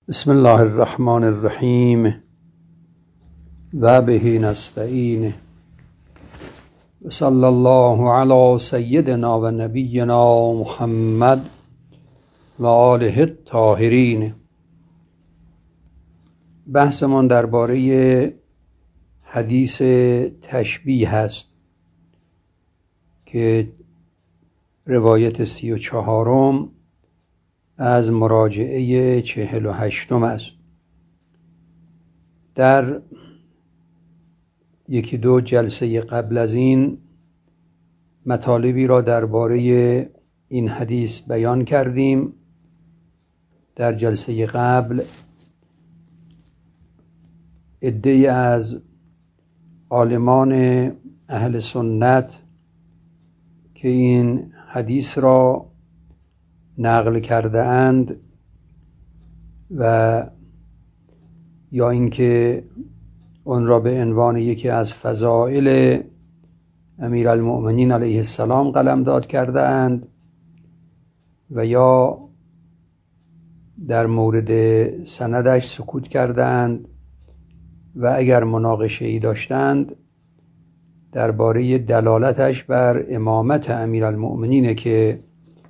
بسم الله الرحمن الرحیم و به نستعین و صلی الله علی سیدنا و نبینا محمد و آله الطاهرین. بحثمان درباره حدیث تشبیه است که روایت 34 از مراجعه 48 است. در یکی دو جلسه قبل از این مطالبی را درباره این حدیث بیان کردیم. در جلسه قبل عده‌ای از عالمان اهل سنت که این حدیث را نقل کرده اند و یا اینکه آن را به عنوان یکی از فضائل امیرالمؤمنین علیه السلام قلمداد کرده اند و یا در مورد سندش سکوت کرده اند و اگر مناقشه‌ای داشتند درباره دلالتش بر امامت امیرالمؤمنین که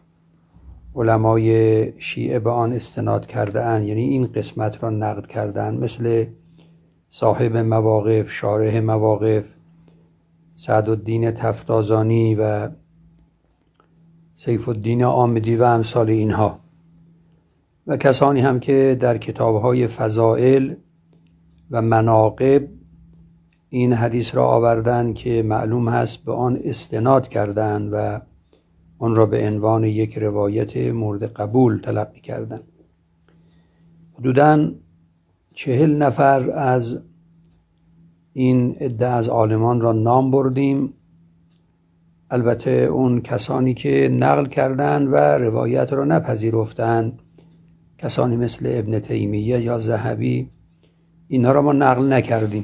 علمای شیعه به آن استناد کرده اند، یعنی این قسمت را نقد کردند، مثل صاحب مواقف، شارح مواقف، سعدالدین تفتازانی و سیف الدین عامدی و امثال اینها، و کسانی هم که در کتاب‌های فضائل و مناقب این حدیث را آوردند که معلوم هست به آن استناد کردند و آن را به عنوان یک روایت مورد قبول تلقی کردند. حدوداً 40 نفر از این عده از عالمان را نام بردیم، البته اون کسانی که نقل کردند و روایت را نپذیرفتند، کسانی مثل ابن تیمیه یا ذهبی، اینها را ما نقل نکردیم.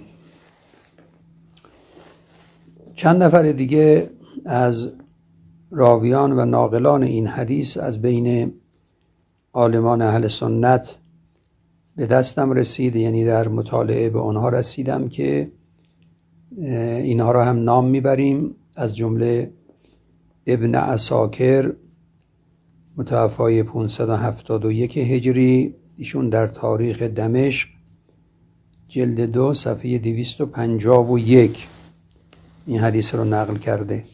چند نفر دیگه از راویان و ناقلان این حدیث از بین عالمان اهل سنت به دستم رسید، یعنی در مطالعه به آنها رسیدم که اینها را هم نام میبریم، از جمله ابن عساکر متوفای 571 هجری، ایشون در تاریخ دمشق جلد 2 صفحه 251 این حدیث رو نقل کرده.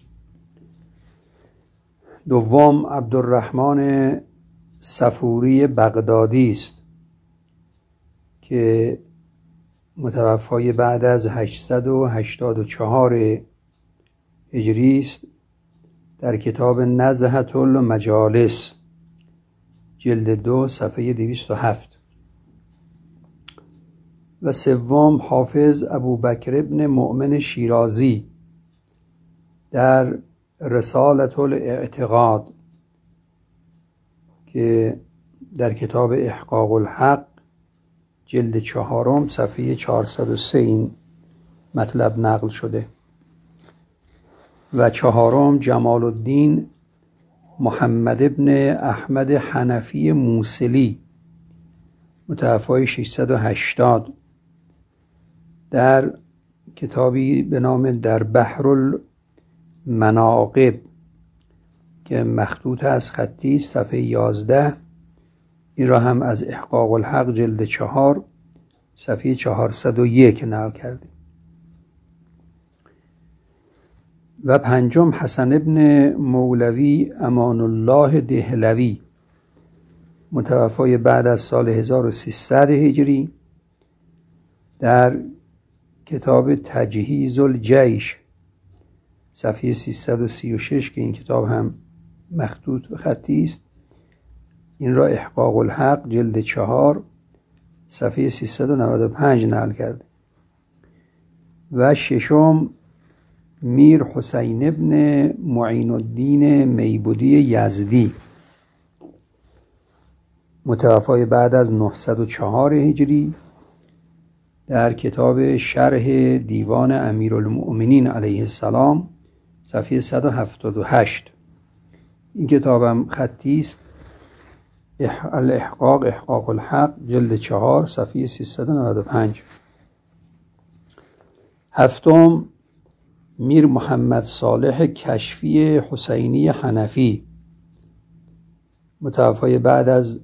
دوم عبدالرحمن صفوری بغدادی است که متوفای بعد از 884 هجری است، در کتاب نزهة المجالس جلد 2 صفحه 207. و سوم حافظ ابوبکر ابن مؤمن شیرازی در رسالة الاعتقاد که در کتاب احقاق الحق جلد 4 صفحه 403 این مطلب نقل شده. و چهارم جمال الدین محمد ابن احمد حنفی موصلی متوفای 680 در کتابی به نام در بحر المناقب که مخطوط از خطی صفحه 11، این را هم از احقاق الحق جلد 4 صفحه 401 نقل کرده. و پنجم حسن ابن مولوی امان الله دهلوی متوفای بعد از سال 1300 هجری در کتاب تجهیز الجیش صفحه 336 که این کتاب هم مخطوط و خطی است، این را احقاق الحق جلد 4 صفحه 395 نقل کرده. و ششم میر حسین ابن معین الدین میبودی یزدی متوفای بعد از 904 هجری در کتاب شرح دیوان امیرالمؤمنین علیه السلام صفحه 178. این کتابم خطی است، الاحقاق احقاق الحق جلد 4 صفحه 395. هفتم میر محمد صالح کشفی حسینی حنفی متوفای بعد از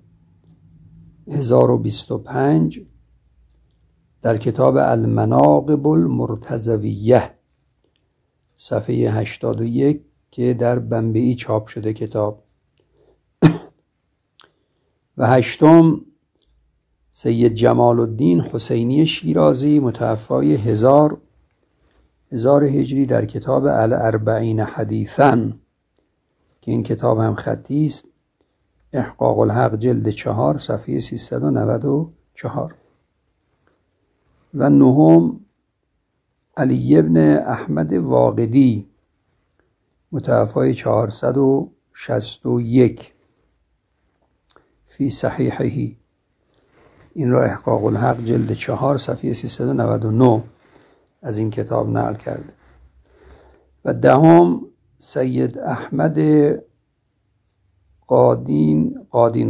1025 در کتاب المناقب المرتضویه صفحه 81 که در بنبئی چاپ شده کتاب. و هشتم سید جمال الدین حسینی شیرازی متوفای 1000 هجری در کتاب الاربعین حدیثا که این کتاب هم خطی است، احقاق الحق جلد 4 صفحه 394. و نهم علی ابن احمد واقدی متوفای 461 فی صحیحه، این را احقاق الحق جلد 4 صفحه 399 از این کتاب نقل کرده. و دهم سید احمد قادین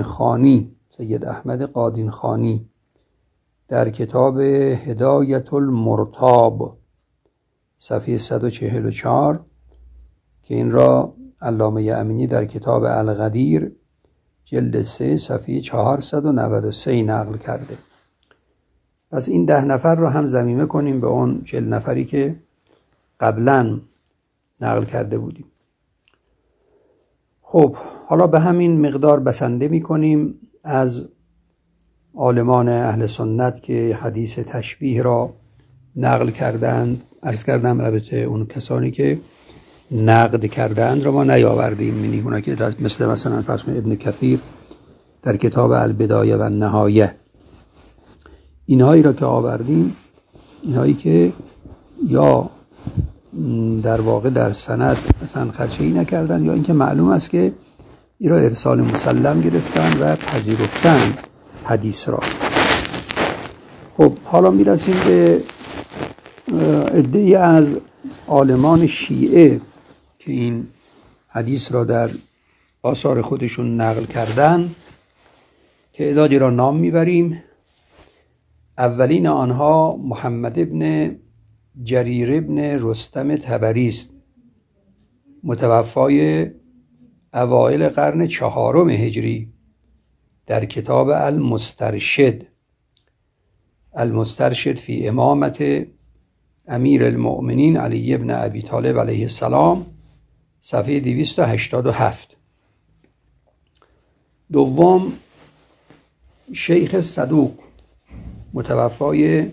خانی در کتاب هدایت المرتاب صفحه 144 که این را علامه امینی در کتاب الغدیر جلد 3 صفحه 493 نقل کرده. پس این 10 نفر رو هم ضمیمه کنیم به اون 40 نفری که قبلا نقل کرده بودیم. خب حالا به همین مقدار بسنده می کنیم از عالمان اهل سنت که حدیث تشبیه را نقل کردند. عرض کردم البته اون کسانی که نقد کردند را ما نیاوردیم، یعنی اونا که مثلا فرض کنید ابن کثیر در کتاب البدایه و النهایه، اینهایی را که آوردیم، اینهایی که یا در واقع در سند مثلا خدشه‌ای نکردن یا اینکه معلوم است که این را ارسال مسلم گرفتن و پذیرفتن حدیث را. خب حالا میرسیم به عده‌ای از عالمان شیعه که این حدیث را در آثار خودشون نقل کردن، تعدادی را نام میبریم. اولین آنها محمد ابن جریر ابن رستم طبری است، متوفای اوایل قرن 4 هجری در کتاب المسترشد فی امامت امیر المؤمنین علی ابن ابی طالب علیه السلام صفحه 287. دوم شیخ صدوق متوفای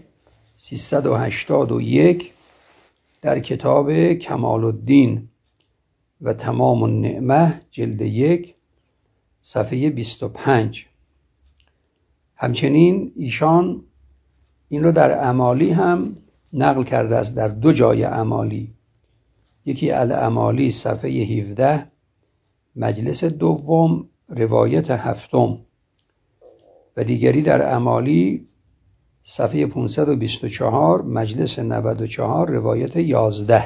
381 در کتاب کمال الدین و تمام النعمه جلد 1 صفحه 25. همچنین ایشان این رو در اعمالی هم نقل کرده است، در 2 جای اعمالی، یکی الاعمالی صفحه 17 مجلس دوم روایت 7 و دیگری در اعمالی صفحه 524 مجلس 94 روایت 11.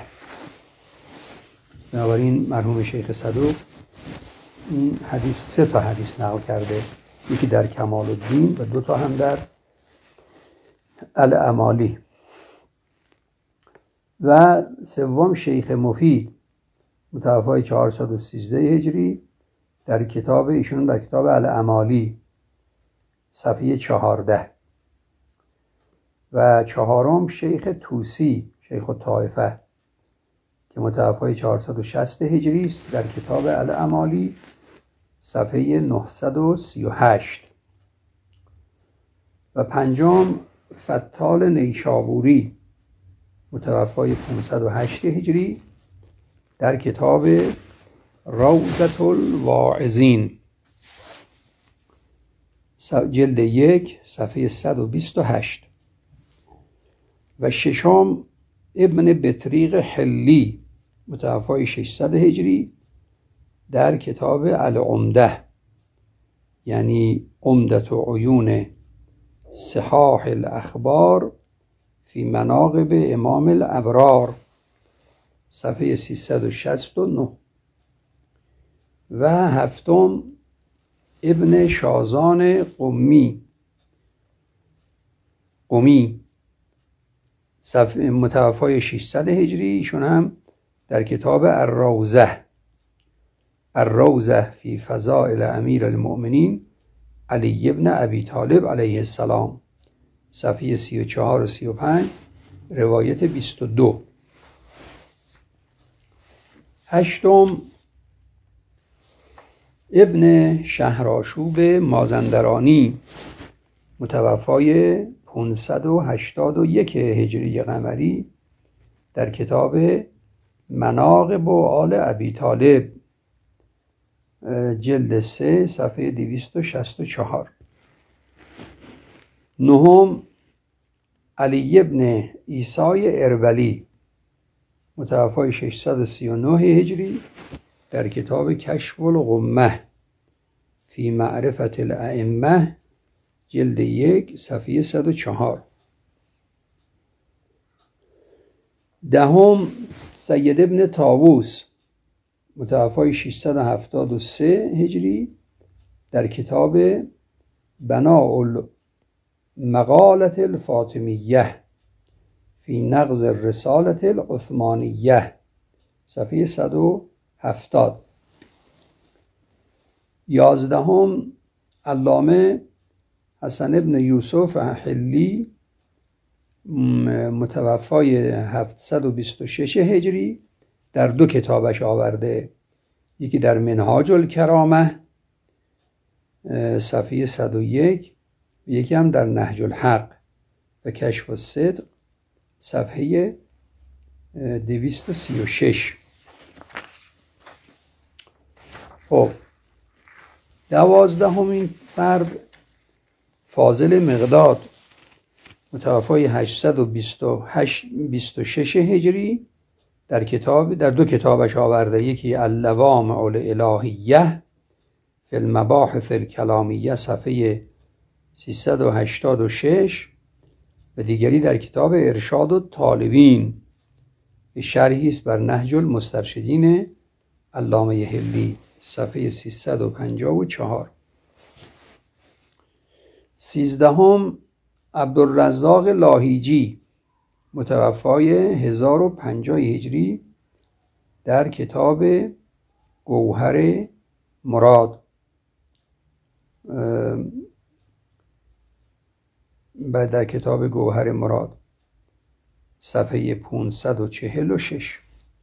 بنابراین مرحوم شیخ صدوق این حدیث 3 تا حدیث نقل کرده، یکی در کمال الدین و 2 تا هم در الاعمالی. و سوم شیخ مفید متوفای 413 هجری در کتاب ایشون در کتاب الاعمالی صفحه 14. و چهارم شیخ طوسی شیخ الطائفه که متوفای 460 هجری است در کتاب الاعمالی صفحه 938. و پنجم فتال نیشابوری متوفای 508 هجری در کتاب روضة الواعظین جلد 1 صفحه 128. و ششم ابن بطریق حلی متوفای 600 هجری در کتاب العمده، یعنی عمدة عیون صحاح الاخبار فی مناقب امام الابرار صفحه 369. و هفتم ابن شازان قمی متوفای 600 هجری. ایشون هم در کتاب الروضه فی فضائل امیر المؤمنین علی ابن ابی طالب علیه السلام، صفحه 34 و 35، روایت 22. هشتم ابن شهرآشوب مازندرانی متوفای 581 هجری قمری در کتاب مناقب آل ابی طالب، جلد 3 صفحه 264. نهم علی ابن عیسی اربلی متوفای 639 هجری در کتاب کشف الغمه فی معرفت الائمه، جلد 1 صفحه 104. دهم سید ابن طاووس متوفای 673 هجری در کتاب بناء المقالة الفاطمیه فی نقض الرسالة العثمانیه، صفحه 170. یازدهم علامه حسن ابن یوسف حلی متوفای 726 هجری در 2 کتابش آورده، یکی در منهاج الکرامه صفحه 101، یکی هم در نهج الحق و کشف الصدق صفحه 236. خب 12مین فرد فاضل مقداد متوفای 826 هجری در 2 کتابش آورده، یکی اللوامع الالهیه فی المباحث الکلامیه صفحه 386 و دیگری در کتاب ارشاد الطالبین که شرحی است بر نهج المسترشدین علامه حلی، صفحه 354. 13ام عبدالرزاق لاهیجی متوفای 1050 هجری در کتاب گوهر مراد صفحه 546.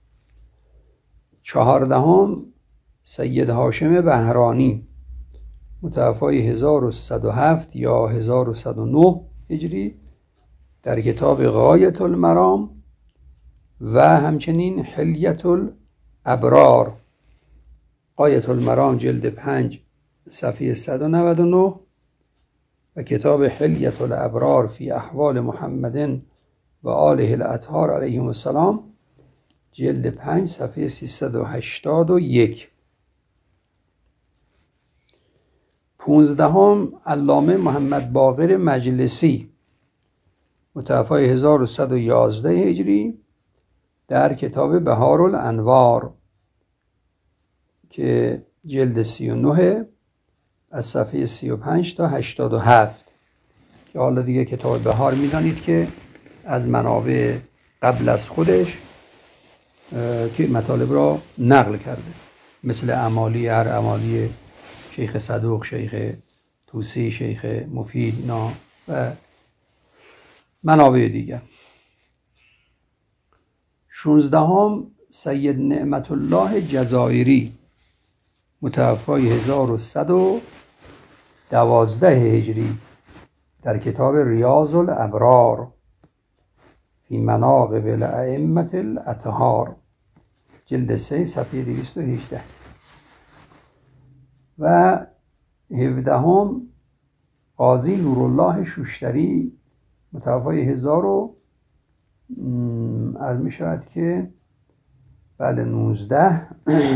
14ام سید هاشم بهرانی متوفای 1107 یا 1109 هجری در کتاب غایة المرام و همچنین حلیة الابرار، غایة المرام جلد 5 صفحه 199 و کتاب حلیة الابرار فی احوال محمد و آله الاطهار علیهم السلام، جلد 5 صفحه 381. 15ام علامه محمد باقر مجلسی متوفای 1111 هجری در کتاب بهار الانوار که جلد 39 از صفحه 35 تا 87، که حالا دیگه کتاب بهار میدانید که از منابع قبل از خودش که مطالب را نقل کرده، مثل اعمالی شیخ صدوق، شیخ طوسی، شیخ مفید و منابع دیگر. 16ام سید نعمت الله جزائری متوفای 1112 هجری در کتاب ریاض الابرار فی مناقب الائمة الاطهار، جلد 3 صفحه 218. و 17ام قاضی نورالله شوشتری متوفای 19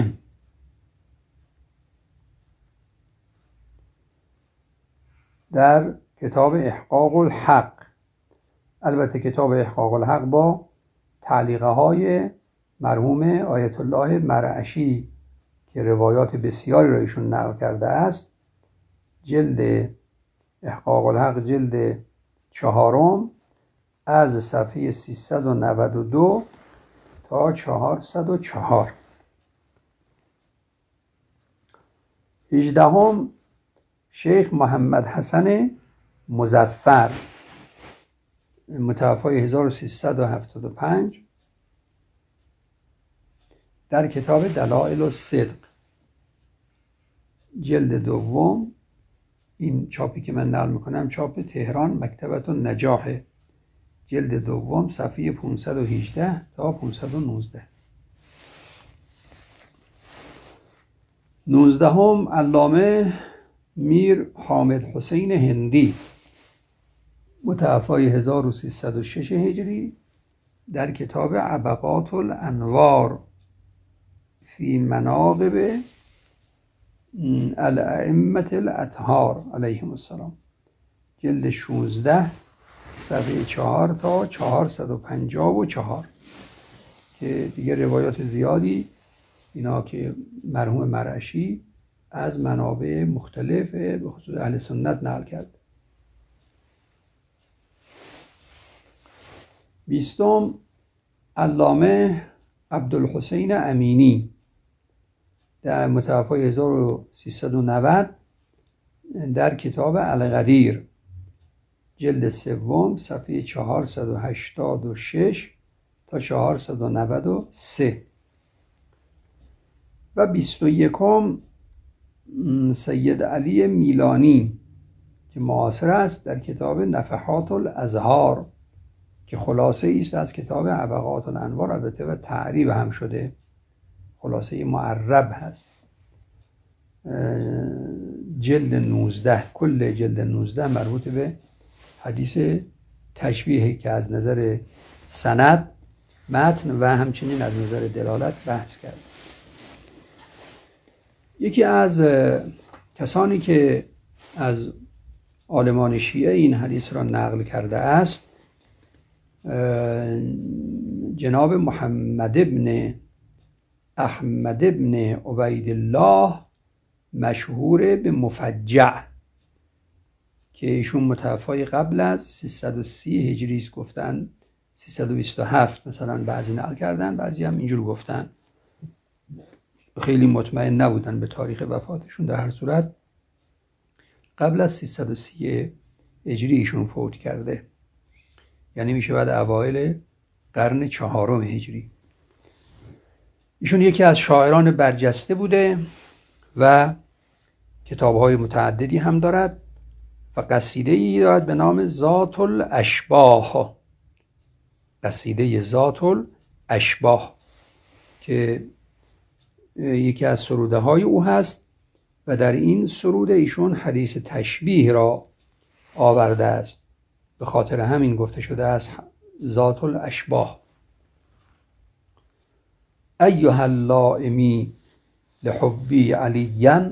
در کتاب احقاق الحق. البته کتاب احقاق الحق با تعلیقه های مرحوم آیت الله مرعشی که روایات بسیاری را ایشون نقل کرده است جلد احقاق الحق جلد 4 از صفحه 392 تا 404. 18 شیخ محمد حسن مظفر متوفای 1375 در کتاب دلائل الصدق جلد 2، این چاپی که من نقل میکنم چاپ تهران مکتبت النجاح جلد 2 صفحه 518 تا 519. 19 علامه میر حامد حسین هندی متوفای 1306 هجری در کتاب عبقات الانوار فی مناقب الائمة الاطهار علیهم السلام جلد 16 صفحه 4 تا 454 که دیگه روایات زیادی اینا که مرحوم مرعشی از منابع مختلف به خصوص اهل سنت نقل کرد. 20 علامه عبدالحسین امینی در متوفای 1390 در کتاب القدیر جلد 3 صفحه 486 تا 493. و 21 سید علی میلانی که معاصر است در کتاب نفحات الازهار که خلاصه است از کتاب عبقات الانوار، البته و تعریب هم شده، خلاصه معرب هست. جلد 19 کل جلد 19 مربوط به حدیث تشبیه که از نظر سند، متن و همچنین از نظر دلالت بحث کرد. یکی از کسانی که از عالمان شیعه این حدیث را نقل کرده است جناب محمد ابن احمد ابن عبیدالله مشهور به مفجع که ایشون متوفای قبل از 330 هجری است، گفتن 327 مثلا بعضی نقل کردن، بعضی هم اینجور گفتن، خیلی مطمئن نبودن به تاریخ وفاتشون. در هر صورت قبل از 330 هجری ایشون فوت کرده، یعنی میشه بعد اوایل قرن 4 هجری. ایشون یکی از شاعران برجسته بوده و کتاب‌های متعددی هم دارد و قصیده‌ای دارد به نام ذات الاشباح، قصیده ذات الاشباح که یکی از سروده های او هست و در این سروده ایشون حدیث تشبیه را آورده است، به خاطر همین گفته شده است ذات الاشباح. ایها اللائمی لحبی علیا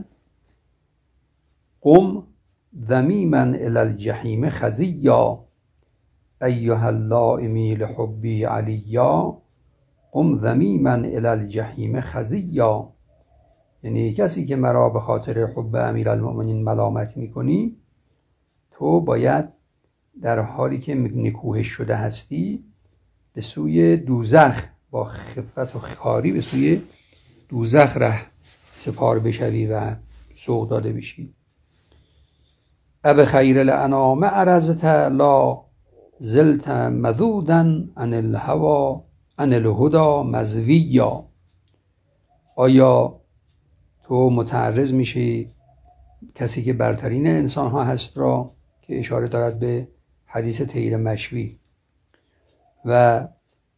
قم ذمیما الی الجحیم خزیا. ایها اللائمی لحبی علیا قم ذمیما الی الجحیم خزیا. یعنی کسی که مرا به خاطر حب امیرالمؤمنین ملامت میکنی، تو باید در حالی که نکوهش شده هستی به سوی دوزخ با خفت و خاری به سوی دوزخ ره سپار بشوی و سوق داده بشی. اب خیر الانام عرضت لا زلت مذودا عن الهوى عن الهدى مزویا. آیا تو متعرض میشی کسی که برترین انسان ها هست را، که اشاره دارد به حدیث طیر مشوی، و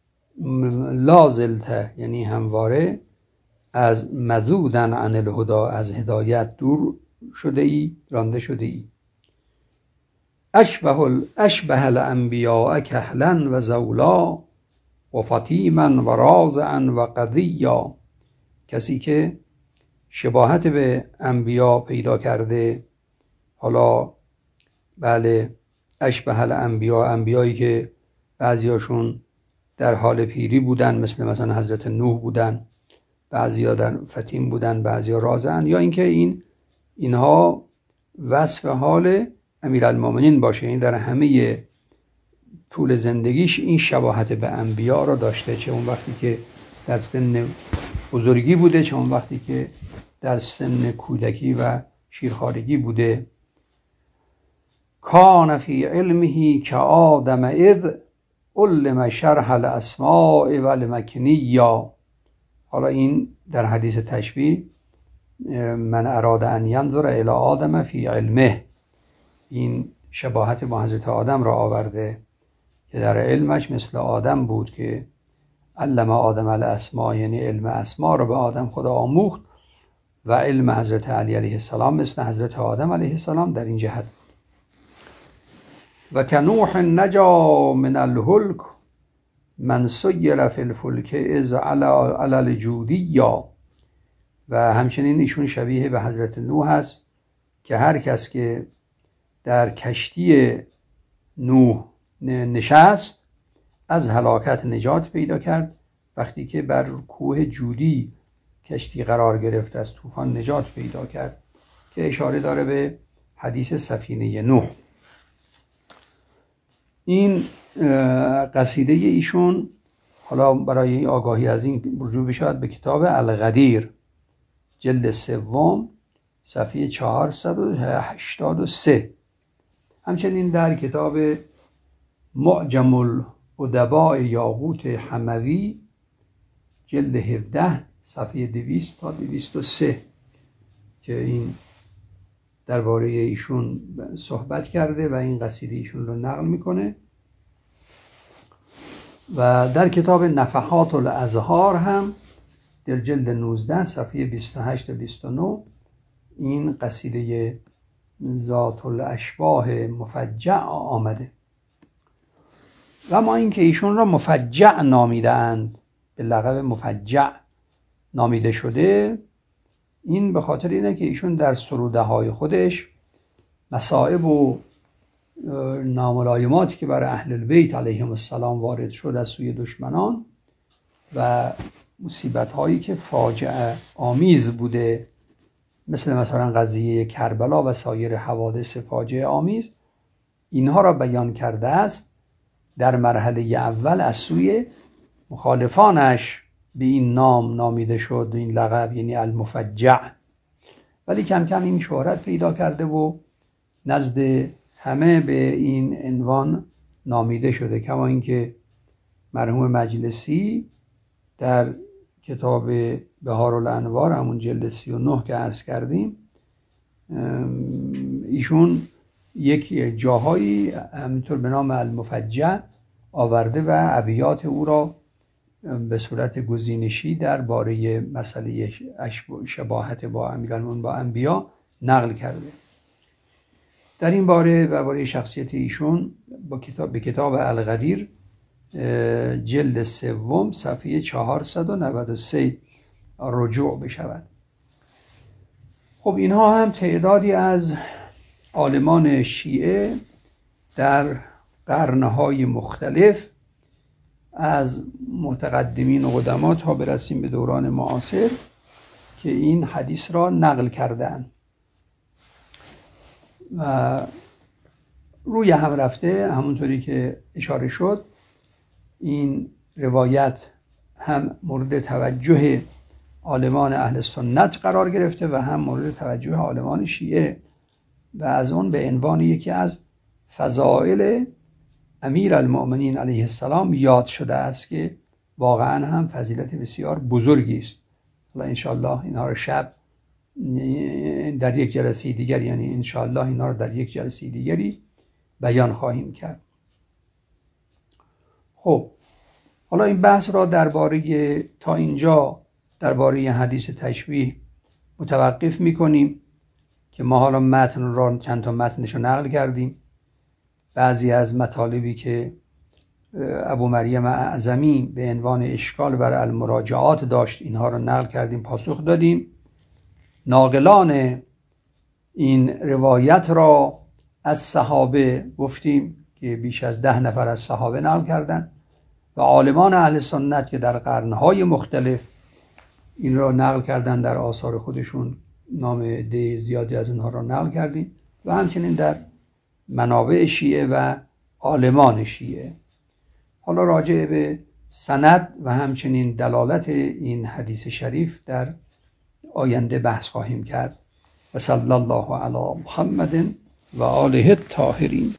لازلت یعنی همواره از مذودن عن الهدى از هدایت دور شده ای، رانده شده ای. اشبه الانبیاء کهلا و زولا و فطیما و رازعا و قضیا. کسی که شباهت به انبیا پیدا کرده، حالا بله اشبه الانبیاء، انبیایی که بعضیاشون در حال پیری بودن مثلا حضرت نوح بودن، بعضیا در فتیم بودن، بعضیا رازعن، یا اینکه اینها وصف حال امیرالمومنین باشه. این در همه طول زندگیش این شباهت به انبیا را داشته، چه اون وقتی که در سن بزرگی بوده، چه اون وقتی که در سن کودکی و شیرخوارگی بوده. کان فی علمه کآدم اذ علم شرح الاسماء والمکنیا. حالا این در حدیث تشبیه من اراد ان ینظر الی آدم فی علمه، این شباهت با حضرت آدم را آورده که در علمش مثل آدم بود که علم آدم الاسماء، یعنی علم اسما را به آدم خدا آموخت، و علم حضرت علی علیه السلام مثل حضرت آدم علیه السلام در این جهت. و کنوح نجا من الهلک من سیر فی الفلک اذ علی الجودیا. و همچنین ایشون شبیه به حضرت نوح است که هر کس که در کشتی نوح نشست از هلاکت نجات پیدا کرد. وقتی که بر کوه جودی کشتی قرار گرفت از طوفان نجات پیدا کرد، که اشاره داره به حدیث سفینه نوح. این قصیده ایشون، حالا برای آگاهی از این رجوع بشود به کتاب الغدیر جلد 3 صفحه 483. همچنین در کتاب معجم الادباء یاقوت حموی جلد 17 صفحه 200 تا 203 که این درباره ایشون صحبت کرده و این قصیده ایشون رو نقل میکنه. و در کتاب نفحات الازهار هم در جلد 19 صفحه 28 تا 29 این قصیده ذات الاشباه مفجع آمده. و ما این که ایشون را مفجع نامیدند، به لقب مفجع نامیده شده، این به خاطر اینه که ایشون در سروده های خودش مصائب و ناملایماتی که برای اهل البیت علیهم السلام وارد شد از سوی دشمنان و مصیبت هایی که فاجعه آمیز بوده، مثلا قضیه کربلا و سایر حوادث فاجعه آمیز، اینها را بیان کرده است. در مرحله اول از سوی مخالفانش به این نام نامیده شد، این لقب، یعنی المفجع. ولی کم کم این شهرت پیدا کرده و نزد همه به این عنوان نامیده شده. کما اینکه مرحوم مجلسی در کتاب بهارالانوار همون جلد 39 که عرض کردیم، ایشون یک جاهایی همینطور به نام المفجع آورده و ابیات او را به صورت گزینشی درباره مسئله شباهت با امیرالمومنین با انبیا نقل کرده. در این باره درباره شخصیت ایشون به کتاب الغدیر جلد 3 صفحه 493 رجوع بشود. خب اینها هم تعدادی از عالمان شیعه در قرنهای مختلف از متقدمین و قدما تا برسیم به دوران معاصر که این حدیث را نقل کردند و روی هم رفته. همونطوری که اشاره شد این روایت هم مورد توجه عالمان اهل سنت قرار گرفته و هم مورد توجه عالمان شیعه و از اون به عنوان یکی از فضائل امیرالمومنین علیه السلام یاد شده است که واقعا هم فضیلت بسیار بزرگی است. حالا انشاءالله اینها رو شب در یک جلسه دیگر، یعنی انشاءالله اینها رو در یک جلسه دیگری بیان خواهیم کرد. خب حالا این بحث را درباره تا اینجا درباره حدیث تشبیه متوقف می‌کنیم که ما حالا متن را چند تا متنش رو نقل کردیم. بعضی از مطالبی که ابو مریم اعظمی به عنوان اشکال برای المراجعات داشت اینها رو نقل کردیم، پاسخ دادیم. ناقلان این روایت را از صحابه گفتیم که بیش از 10 نفر از صحابه نقل کردن و عالمان اهل سنت که در قرنهای مختلف این را نقل کردن در آثار خودشون، نام عده زیادی از اونها را نقل کردیم. و همچنین در منابع شیعه و عالمان شیعه. حالا راجع به سند و همچنین دلالت این حدیث شریف در آینده بحث خواهیم کرد. و صلی الله علی محمد و آله الطاهرین.